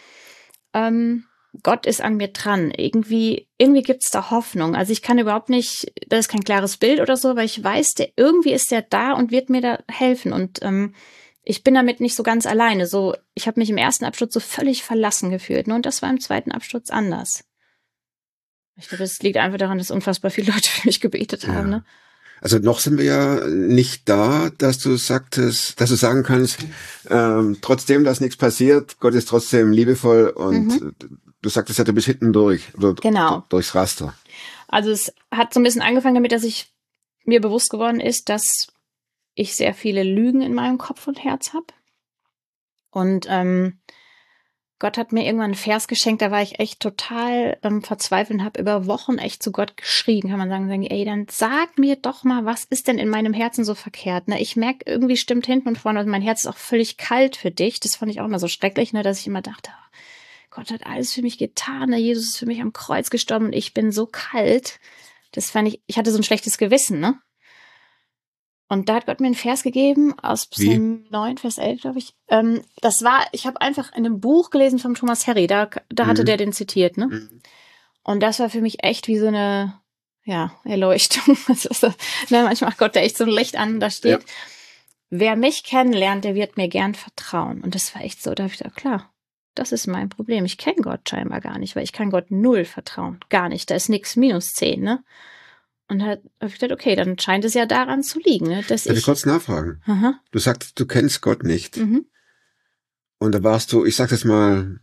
Speaker 2: Gott ist an mir dran. Irgendwie gibt's da Hoffnung. Also ich kann überhaupt nicht, das ist kein klares Bild oder so, aber ich weiß, irgendwie ist der da und wird mir da helfen. Und ich bin damit nicht so ganz alleine. So, ich habe mich im ersten Absturz so völlig verlassen gefühlt. Ne? Und das war im zweiten Absturz anders. Ich glaube, es liegt einfach daran, dass unfassbar viele Leute für mich gebetet haben. Ne?
Speaker 1: Also noch sind wir ja nicht da, dass du sagen kannst, trotzdem, dass nichts passiert, Gott ist trotzdem liebevoll und du sagtest ja, du bist hinten durch oder
Speaker 2: genau.
Speaker 1: Durchs Raster.
Speaker 2: Also es hat so ein bisschen angefangen damit, dass mir bewusst geworden ist, dass ich sehr viele Lügen in meinem Kopf und Herz habe. Und Gott hat mir irgendwann einen Vers geschenkt, da war ich echt total verzweifelt und habe über Wochen echt zu Gott geschrien, kann man sagen, ey, dann sag mir doch mal, was ist denn in meinem Herzen so verkehrt? Ne? Ich merke, irgendwie stimmt hinten und vorne und mein Herz ist auch völlig kalt für dich. Das fand ich auch immer so schrecklich, ne, dass ich immer dachte, Gott hat alles für mich getan, ne? Jesus ist für mich am Kreuz gestorben und ich bin so kalt. Das fand ich hatte so ein schlechtes Gewissen, ne? Und da hat Gott mir einen Vers gegeben aus Psalm 9, Vers 11, glaube ich. Ich habe einfach in einem Buch gelesen von Thomas Harry, da hatte der den zitiert, ne? Und das war für mich echt wie so eine, Erleuchtung. Manchmal macht Gott da echt so ein Licht an, da steht, wer mich kennenlernt, der wird mir gern vertrauen. Und das war echt so, da habe ich gedacht, klar, das ist mein Problem. Ich kenne Gott scheinbar gar nicht, weil ich kann Gott 0 vertrauen. Gar nicht, da ist nix -10, ne? Und da habe ich gedacht, okay, dann scheint es ja daran zu liegen, ne, dass
Speaker 1: Darf ich kurz nachfragen? Du sagst, du kennst Gott nicht. Und da warst du, ich sag das mal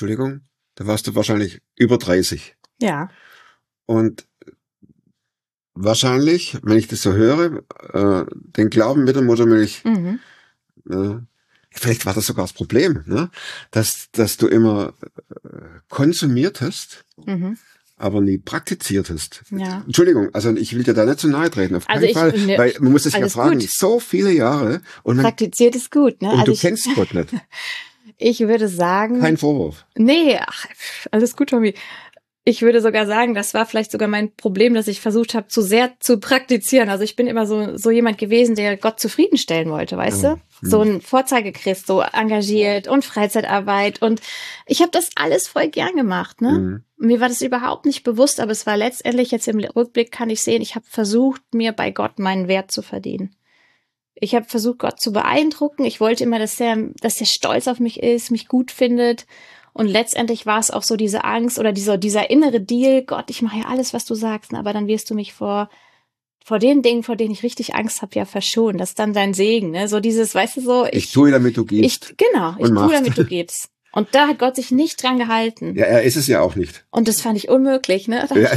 Speaker 1: da warst du wahrscheinlich über 30.
Speaker 2: Ja.
Speaker 1: Und wahrscheinlich, wenn ich das so höre, den Glauben mit der Muttermilch,
Speaker 2: Mhm.
Speaker 1: vielleicht war das sogar das Problem, ne? Dass du immer konsumiert hast,
Speaker 2: Mhm.
Speaker 1: aber nie praktiziert hast.
Speaker 2: Ja.
Speaker 1: Entschuldigung, also ich will dir da nicht zu nahe treten, auf
Speaker 2: Also
Speaker 1: keinen Fall,
Speaker 2: ne,
Speaker 1: weil man muss sich ja
Speaker 2: alles
Speaker 1: fragen,
Speaker 2: gut.
Speaker 1: so viele Jahre und
Speaker 2: Praktiziert ist gut, ne?
Speaker 1: und
Speaker 2: Also
Speaker 1: du kennst Gott nicht.
Speaker 2: ich würde sagen,
Speaker 1: Kein Vorwurf.
Speaker 2: nee, ach, alles gut, Tommy. Ich würde sogar sagen, das war vielleicht sogar mein Problem, dass ich versucht habe, zu sehr zu praktizieren. Also ich bin immer so jemand gewesen, der Gott zufriedenstellen wollte, weißt du? So ein Vorzeigechrist, so engagiert und Freizeitarbeit. Und ich habe das alles voll gern gemacht, ne? Mir war das überhaupt nicht bewusst, aber es war letztendlich, jetzt im Rückblick kann ich sehen, ich habe versucht, mir bei Gott meinen Wert zu verdienen. Ich habe versucht, Gott zu beeindrucken. Ich wollte immer, dass der stolz auf mich ist, mich gut findet. Und letztendlich war es auch so diese Angst oder dieser innere Deal, Gott, ich mache ja alles, was du sagst, aber dann wirst du mich vor den Dingen, vor denen ich richtig Angst habe, ja verschonen. Das ist dann dein Segen, ne? So dieses, weißt du so,
Speaker 1: Ich tue, damit du gibst.
Speaker 2: Ich tue, damit du gibst. Und da hat Gott sich nicht dran gehalten.
Speaker 1: Ja, er ist es ja auch nicht.
Speaker 2: Und das fand ich unmöglich, ne?
Speaker 1: Ja,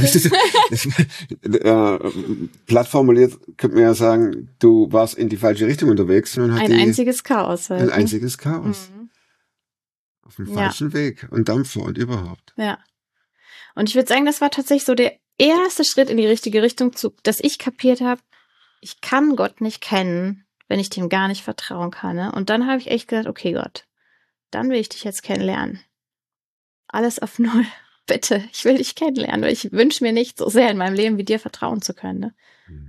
Speaker 1: platt formuliert könnte man ja sagen, du warst in die falsche Richtung unterwegs. Und hat
Speaker 2: ein einziges Chaos. Halt,
Speaker 1: ein einziges Chaos. Auf dem falschen Weg und Dampfer und überhaupt.
Speaker 2: Ja. Und ich würde sagen, das war tatsächlich so der erste Schritt in die richtige Richtung, dass ich kapiert habe, ich kann Gott nicht kennen, wenn ich dem gar nicht vertrauen kann. Ne? Und dann habe ich echt gesagt, okay Gott, dann will ich dich jetzt kennenlernen. Alles auf Null. Bitte, ich will dich kennenlernen, weil ich wünsche mir nicht so sehr in meinem Leben, wie dir vertrauen zu können. Ne?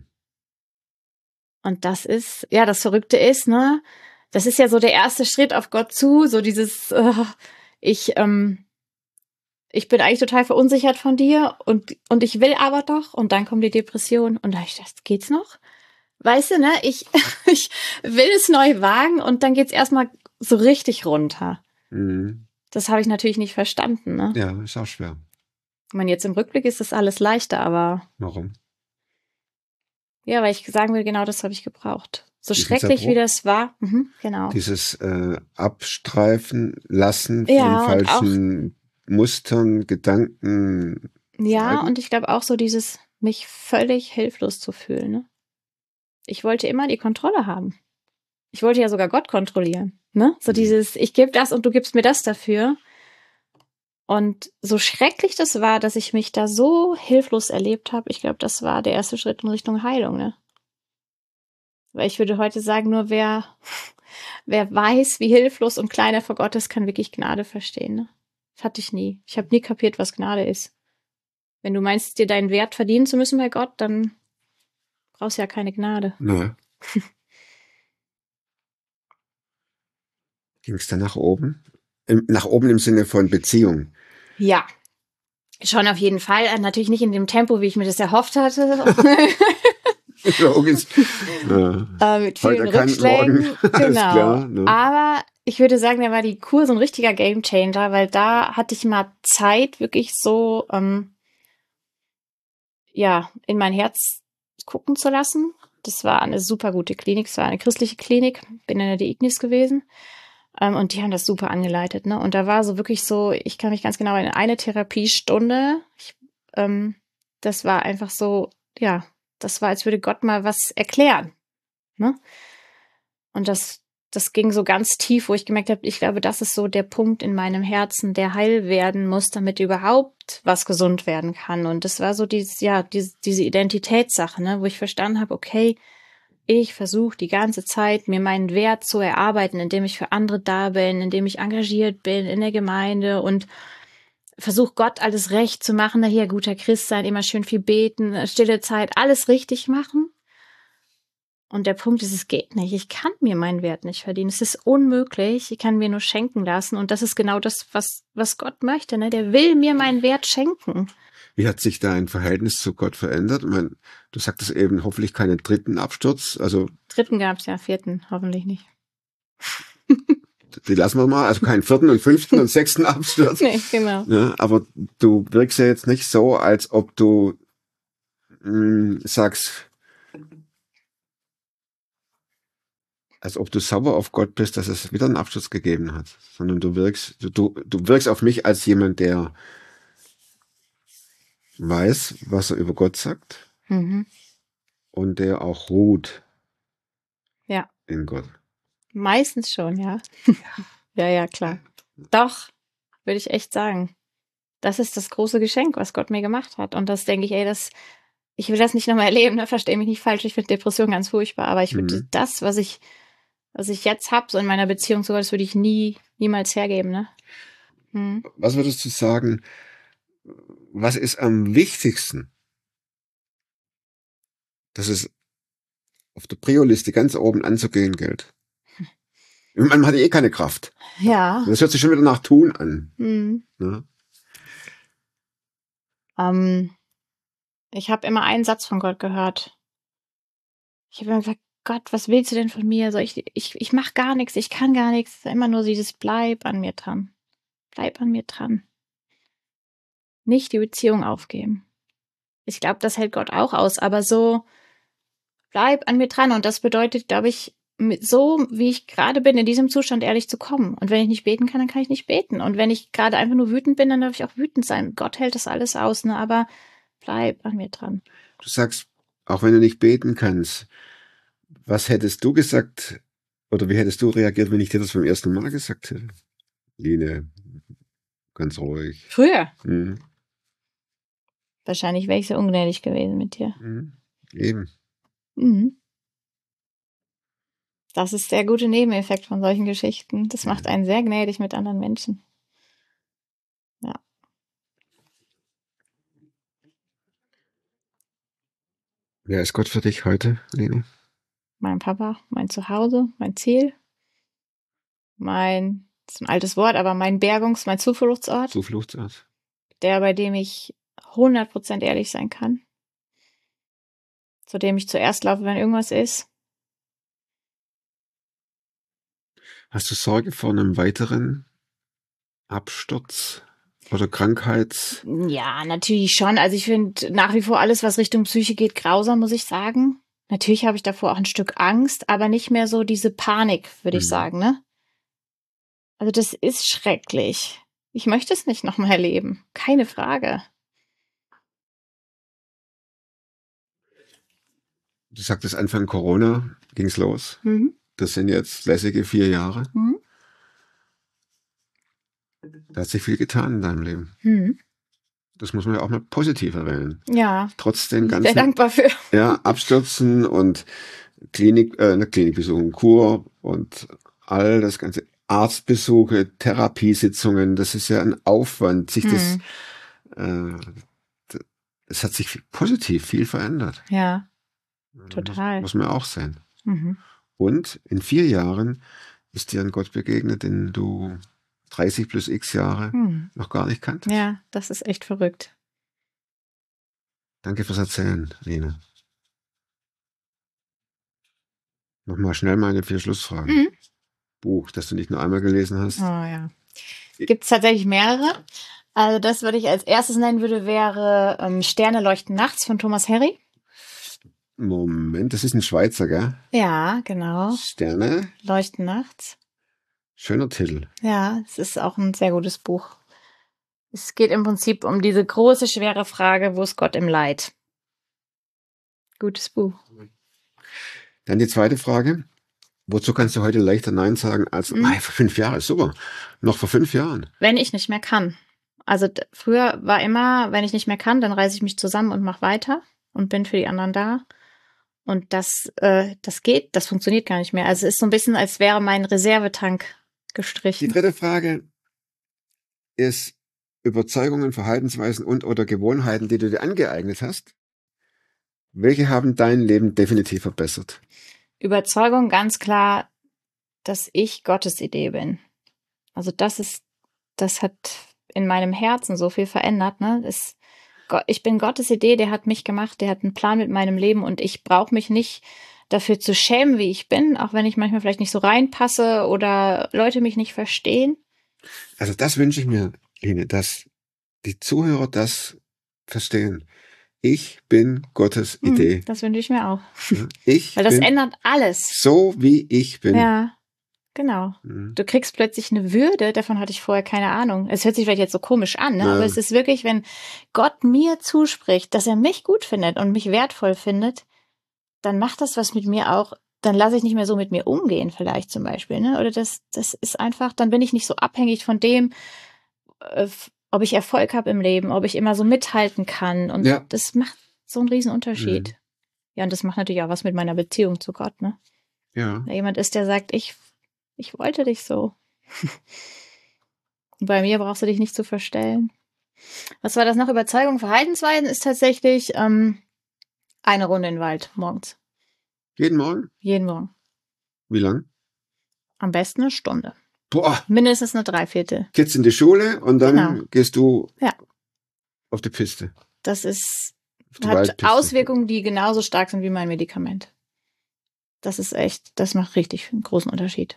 Speaker 2: Und das ist, ja, das Verrückte ist, ne, das ist ja so der erste Schritt auf Gott zu, so dieses, ich bin eigentlich total verunsichert von dir und ich will aber doch und dann kommt die Depression und da ich dachte, geht's noch? Weißt du, ne, ich will es neu wagen und dann geht's erstmal so richtig runter. Das habe ich natürlich nicht verstanden, ne?
Speaker 1: Ja, ist auch schwer.
Speaker 2: Ich meine, jetzt im Rückblick ist das alles leichter, aber...
Speaker 1: Warum?
Speaker 2: Ja, weil ich sagen will, genau das habe ich gebraucht. So schrecklich wie das war. Genau.
Speaker 1: Dieses Abstreifen lassen von falschen Mustern, Gedanken.
Speaker 2: Ja, und ich glaube auch so dieses, mich völlig hilflos zu fühlen. Ne? Ich wollte immer die Kontrolle haben. Ich wollte ja sogar Gott kontrollieren. Ne? So dieses, ich gebe das und du gibst mir das dafür. Und so schrecklich das war, dass ich mich da so hilflos erlebt habe, ich glaube, das war der erste Schritt in Richtung Heilung. Ne? Weil ich würde heute sagen, nur wer weiß, wie hilflos und klein er vor Gott ist, kann wirklich Gnade verstehen. Ne? Das hatte ich nie. Ich habe nie kapiert, was Gnade ist. Wenn du meinst, dir deinen Wert verdienen zu müssen bei Gott, dann brauchst du ja keine Gnade.
Speaker 1: Nein. Ging es dann nach oben? Nach oben im Sinne von Beziehung?
Speaker 2: Ja, schon auf jeden Fall. Natürlich nicht in dem Tempo, wie ich mir das erhofft hatte.
Speaker 1: Logisch.
Speaker 2: Mit vielen Rückschlägen. Genau. Klar, ne? Aber ich würde sagen, da war die Kur so ein richtiger Gamechanger, weil da hatte ich mal Zeit, wirklich so in mein Herz gucken zu lassen. Das war eine super gute Klinik. Es war eine christliche Klinik. Bin in der Ignis gewesen. Und die haben das super angeleitet. Ne? Und da war so wirklich so, ich kann mich ganz genau in eine Therapiestunde, das war einfach so, ja, das war, als würde Gott mal was erklären. Ne? Und das ging so ganz tief, wo ich gemerkt habe, ich glaube, das ist so der Punkt in meinem Herzen, der heil werden muss, damit überhaupt was gesund werden kann. Und das war so diese Identitätssache, ne, wo ich verstanden habe, okay, ich versuche die ganze Zeit, mir meinen Wert zu erarbeiten, indem ich für andere da bin, indem ich engagiert bin in der Gemeinde und versuche Gott alles recht zu machen, hier guter Christ sein, immer schön viel beten, stille Zeit, alles richtig machen. Und der Punkt ist, es geht nicht. Ich kann mir meinen Wert nicht verdienen. Es ist unmöglich. Ich kann mir nur schenken lassen. Und das ist genau das, was Gott möchte. Ne? Der will mir meinen Wert schenken.
Speaker 1: Wie hat sich dein Verhältnis zu Gott verändert? Ich meine, du sagtest eben, hoffentlich keinen dritten Absturz. Also
Speaker 2: dritten gab's ja, vierten hoffentlich nicht.
Speaker 1: Die lassen wir mal, also keinen vierten und fünften und sechsten Absturz.
Speaker 2: Nee, genau.
Speaker 1: Ja, aber du wirkst ja jetzt nicht so, als ob du sagst, als ob du sauer auf Gott bist, dass es wieder einen Absturz gegeben hat, sondern du wirkst auf mich als jemand, der weiß, was er über Gott sagt, und der auch ruht
Speaker 2: Ja,
Speaker 1: in Gott.
Speaker 2: meistens schon, ja. Ja, klar. Doch, würde ich echt sagen. Das ist das große Geschenk, was Gott mir gemacht hat. Und das denke ich, ich will das nicht nochmal erleben, ne? Verstehe mich nicht falsch, ich finde Depression ganz furchtbar, aber ich würde das, was ich jetzt habe, so in meiner Beziehung sogar, das würde ich niemals hergeben, ne?
Speaker 1: Was würdest du sagen, was ist am wichtigsten, dass es auf der Prio-Liste ganz oben anzugehen gilt? Man hat keine Kraft.
Speaker 2: Ja.
Speaker 1: Das hört sich schon wieder nach Tun an. Ja?
Speaker 2: Ich habe immer einen Satz von Gott gehört. Ich habe immer gesagt, Gott, was willst du denn von mir? Ich mache gar nichts, ich kann gar nichts. Immer nur dieses bleib an mir dran. Bleib an mir dran. Nicht die Beziehung aufgeben. Ich glaube, das hält Gott auch aus, aber so bleib an mir dran. Und das bedeutet, glaube ich, so wie ich gerade bin, in diesem Zustand ehrlich zu kommen. Und wenn ich nicht beten kann, dann kann ich nicht beten. Und wenn ich gerade einfach nur wütend bin, dann darf ich auch wütend sein. Gott hält das alles aus, ne? Aber bleib an mir dran.
Speaker 1: Du sagst, auch wenn du nicht beten kannst, was hättest du gesagt oder wie hättest du reagiert, wenn ich dir das beim ersten Mal gesagt hätte? Line, ganz ruhig.
Speaker 2: Früher? Wahrscheinlich wäre ich so ungnädig gewesen mit dir.
Speaker 1: Eben.
Speaker 2: Das ist der gute Nebeneffekt von solchen Geschichten. Das macht einen sehr gnädig mit anderen Menschen. Ja.
Speaker 1: Wer ist Gott für dich heute, Line?
Speaker 2: Mein Papa, mein Zuhause, mein Ziel, das ist ein altes Wort, aber mein mein Zufluchtsort.
Speaker 1: Zufluchtsort.
Speaker 2: Der, bei dem ich 100% ehrlich sein kann. Zu dem ich zuerst laufe, wenn irgendwas ist.
Speaker 1: Hast du Sorge vor einem weiteren Absturz oder Krankheit?
Speaker 2: Ja, natürlich schon. Also ich finde nach wie vor alles, was Richtung Psyche geht, grausam, muss ich sagen. Natürlich habe ich davor auch ein Stück Angst, aber nicht mehr so diese Panik, würde ich sagen, ne? Also das ist schrecklich. Ich möchte es nicht nochmal erleben. Keine Frage.
Speaker 1: Du sagtest, Anfang Corona ging's los. Das sind jetzt lässige 4 Jahre. Da hat sich viel getan in deinem Leben. Das muss man ja auch mal positiv erwähnen.
Speaker 2: Ja.
Speaker 1: Trotz den ganzen,
Speaker 2: sehr dankbar für.
Speaker 1: Ja, Abstürzen und Klinikbesuchen, Kur und all das ganze Arztbesuche, Therapiesitzungen, das ist ja ein Aufwand, es hat sich positiv viel verändert.
Speaker 2: Ja, total.
Speaker 1: Muss man auch sehen. Und in 4 Jahren ist dir ein Gott begegnet, den du 30 plus x Jahre noch gar nicht kanntest.
Speaker 2: Ja, das ist echt verrückt.
Speaker 1: Danke fürs Erzählen, Line. Nochmal schnell meine 4 Schlussfragen. Buch, das du nicht nur einmal gelesen hast.
Speaker 2: Oh ja. Gibt es tatsächlich mehrere. Also das, was ich als erstes nennen würde, wäre Sterne leuchten nachts von Thomas Harry.
Speaker 1: Moment, das ist ein Schweizer, gell?
Speaker 2: Ja, genau.
Speaker 1: Sterne
Speaker 2: leuchten nachts.
Speaker 1: Schöner Titel.
Speaker 2: Ja, es ist auch ein sehr gutes Buch. Es geht im Prinzip um diese große, schwere Frage, wo ist Gott im Leid? Gutes Buch.
Speaker 1: Dann die zweite Frage. Wozu kannst du heute leichter Nein sagen als nein, vor 5 Jahren? Super. Noch vor 5 Jahren.
Speaker 2: Wenn ich nicht mehr kann. Also früher war immer, wenn ich nicht mehr kann, dann reiße ich mich zusammen und mache weiter und bin für die anderen da. Und das funktioniert gar nicht mehr. Also es ist so ein bisschen, als wäre mein Reservetank gestrichen.
Speaker 1: Die dritte Frage ist Überzeugungen, Verhaltensweisen und oder Gewohnheiten, die du dir angeeignet hast. Welche haben dein Leben definitiv verbessert?
Speaker 2: Überzeugung ganz klar, dass ich Gottes Idee bin. Also das hat in meinem Herzen so viel verändert, ne? Ich bin Gottes Idee, der hat mich gemacht, der hat einen Plan mit meinem Leben und ich brauche mich nicht dafür zu schämen, wie ich bin, auch wenn ich manchmal vielleicht nicht so reinpasse oder Leute mich nicht verstehen.
Speaker 1: Also das wünsche ich mir, Line, dass die Zuhörer das verstehen. Ich bin Gottes Idee.
Speaker 2: Das wünsche ich mir auch.
Speaker 1: Weil
Speaker 2: das ändert alles.
Speaker 1: So wie ich bin.
Speaker 2: Ja, genau. Du kriegst plötzlich eine Würde, davon hatte ich vorher keine Ahnung. Es hört sich vielleicht jetzt so komisch an, ne? Aber es ist wirklich, wenn Gott mir zuspricht, dass er mich gut findet und mich wertvoll findet, dann macht das was mit mir auch, dann lasse ich nicht mehr so mit mir umgehen vielleicht zum Beispiel, ne? Oder das ist einfach, dann bin ich nicht so abhängig von dem, ob ich Erfolg habe im Leben, ob ich immer so mithalten kann. Und das macht so einen riesen Unterschied. Ja, und das macht natürlich auch was mit meiner Beziehung zu Gott, ne?
Speaker 1: Ja.
Speaker 2: Wenn jemand ist, der sagt, ich wollte dich so. Und bei mir brauchst du dich nicht zu verstellen. Was war das noch? Überzeugung, Verhaltensweisen ist tatsächlich eine Runde in den Wald morgens.
Speaker 1: Jeden Morgen?
Speaker 2: Jeden Morgen.
Speaker 1: Wie lang?
Speaker 2: Am besten eine Stunde.
Speaker 1: Boah.
Speaker 2: Mindestens eine Dreiviertel.
Speaker 1: Kids in die Schule und dann gehst du auf die Piste.
Speaker 2: Das hat Auswirkungen, die genauso stark sind wie mein Medikament. Das ist echt, das macht richtig einen großen Unterschied.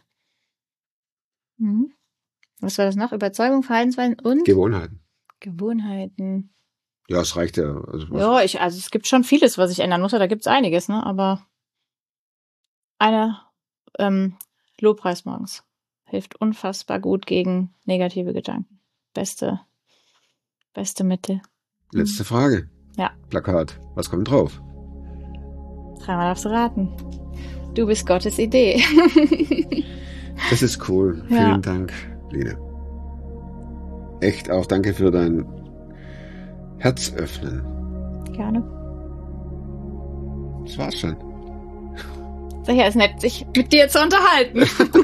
Speaker 2: Was war das noch? Überzeugung, Verhaltensweisen und? Gewohnheiten.
Speaker 1: Ja, es reicht ja.
Speaker 2: Also es gibt schon vieles, was ich ändern muss. Da gibt es einiges, ne? Aber Lobpreis morgens hilft unfassbar gut gegen negative Gedanken. Beste Mittel.
Speaker 1: Letzte Frage.
Speaker 2: Ja.
Speaker 1: Plakat. Was kommt drauf?
Speaker 2: Dreimal darfst du raten. Du bist Gottes Idee.
Speaker 1: Das ist cool. Ja. Vielen Dank, Line. Echt auch danke für dein Herz öffnen.
Speaker 2: Gerne.
Speaker 1: Das war's schon.
Speaker 2: Ja, ist nett, sich mit dir zu unterhalten.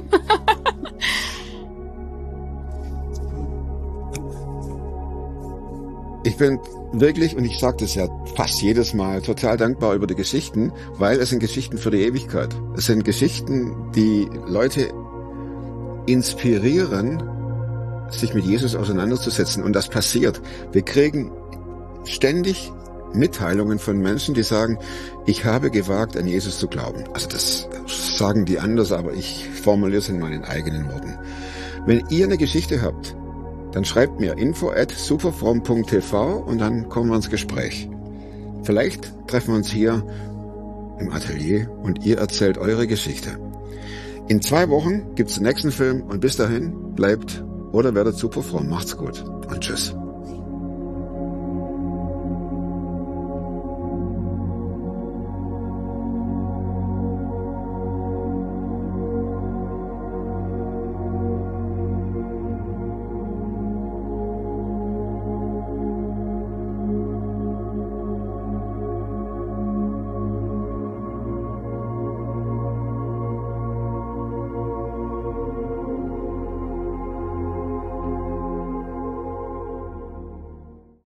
Speaker 1: Ich bin wirklich, und ich sage das ja fast jedes Mal, total dankbar über die Geschichten, weil es sind Geschichten für die Ewigkeit. Es sind Geschichten, die Leute inspirieren, sich mit Jesus auseinanderzusetzen. Und das passiert. Wir kriegen ständig Mitteilungen von Menschen, die sagen, ich habe gewagt, an Jesus zu glauben. Also das sagen die anders, aber ich formuliere es in meinen eigenen Worten. Wenn ihr eine Geschichte habt, dann schreibt mir info@superfromm.tv und dann kommen wir ins Gespräch. Vielleicht treffen wir uns hier im Atelier und ihr erzählt eure Geschichte. In 2 Wochen gibt's den nächsten Film und bis dahin bleibt oder werdet superfromm. Macht's gut und tschüss.